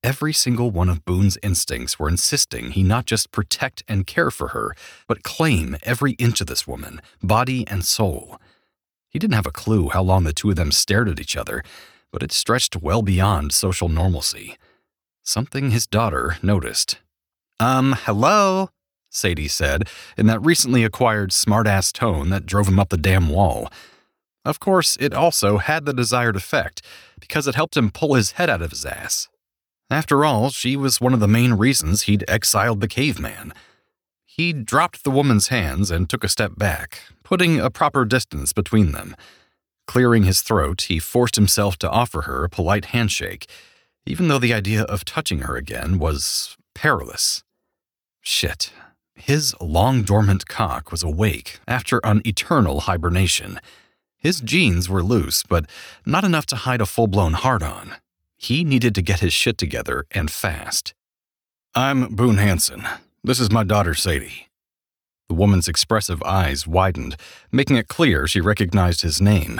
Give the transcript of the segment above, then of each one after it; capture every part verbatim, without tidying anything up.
Every single one of Boone's instincts were insisting he not just protect and care for her, but claim every inch of this woman, body and soul. He didn't have a clue how long the two of them stared at each other, but it stretched well beyond social normalcy. Something his daughter noticed. Um, hello? Sadie said, in that recently acquired smart-ass tone that drove him up the damn wall. Of course, it also had the desired effect, because it helped him pull his head out of his ass. After all, she was one of the main reasons he'd exiled the caveman. He dropped the woman's hands and took a step back, putting a proper distance between them. Clearing his throat, he forced himself to offer her a polite handshake, even though the idea of touching her again was perilous. Shit. His long-dormant cock was awake after an eternal hibernation. His jeans were loose, but not enough to hide a full-blown hard-on. He needed to get his shit together, and fast. I'm Boone Hanson. This is my daughter, Sadie. The woman's expressive eyes widened, making it clear she recognized his name.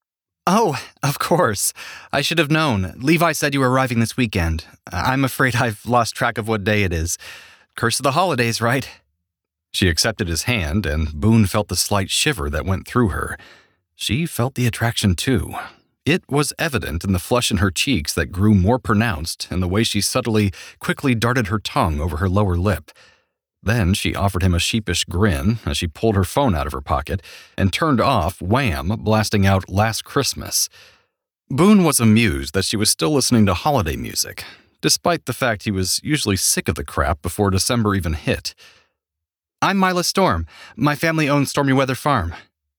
Oh, of course. I should have known. Levi said you were arriving this weekend. I'm afraid I've lost track of what day it is. Curse of the holidays, right? She accepted his hand, and Boone felt the slight shiver that went through her. She felt the attraction, too. It was evident in the flush in her cheeks that grew more pronounced and the way she subtly, quickly darted her tongue over her lower lip. Then she offered him a sheepish grin as she pulled her phone out of her pocket and turned off Wham, blasting out Last Christmas. Boone was amused that she was still listening to holiday music, despite the fact he was usually sick of the crap before December even hit. I'm Mila Storm. My family owns Stormy Weather Farm.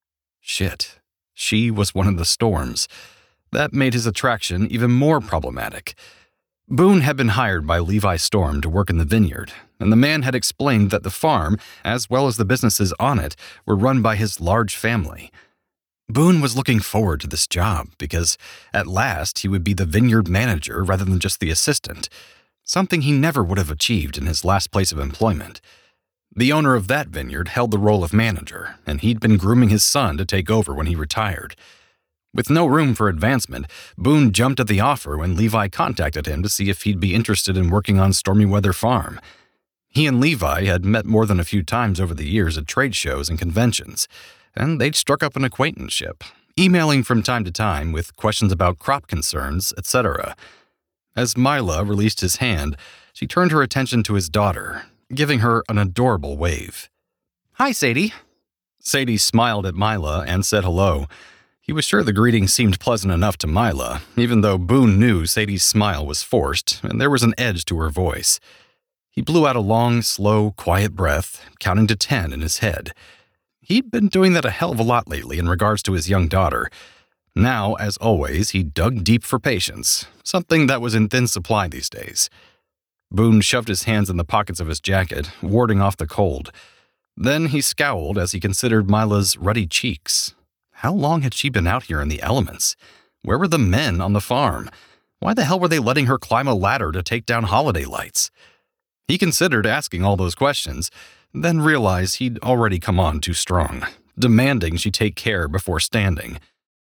Shit. She was one of the Storms. That made his attraction even more problematic. Boone had been hired by Levi Storm to work in the vineyard, and the man had explained that the farm, as well as the businesses on it, were run by his large family. Boone was looking forward to this job because, at last, he would be the vineyard manager rather than just the assistant, something he never would have achieved in his last place of employment. The owner of that vineyard held the role of manager, and he'd been grooming his son to take over when he retired. With no room for advancement, Boone jumped at the offer when Levi contacted him to see if he'd be interested in working on Stormy Weather Farm. He and Levi had met more than a few times over the years at trade shows and conventions, and they'd struck up an acquaintanceship, emailing from time to time with questions about crop concerns, et cetera. As Mila released his hand, she turned her attention to his daughter, giving her an adorable wave. Hi, Sadie. Sadie smiled at Mila and said hello. He was sure the greeting seemed pleasant enough to Mila, even though Boone knew Sadie's smile was forced, and there was an edge to her voice. He blew out a long, slow, quiet breath, counting to ten in his head. He'd been doing that a hell of a lot lately in regards to his young daughter. Now, as always, he dug deep for patience, something that was in thin supply these days. Boone shoved his hands in the pockets of his jacket, warding off the cold. Then he scowled as he considered Mila's ruddy cheeks. How long had she been out here in the elements? Where were the men on the farm? Why the hell were they letting her climb a ladder to take down holiday lights? He considered asking all those questions, then realized he'd already come on too strong, demanding she take care before standing.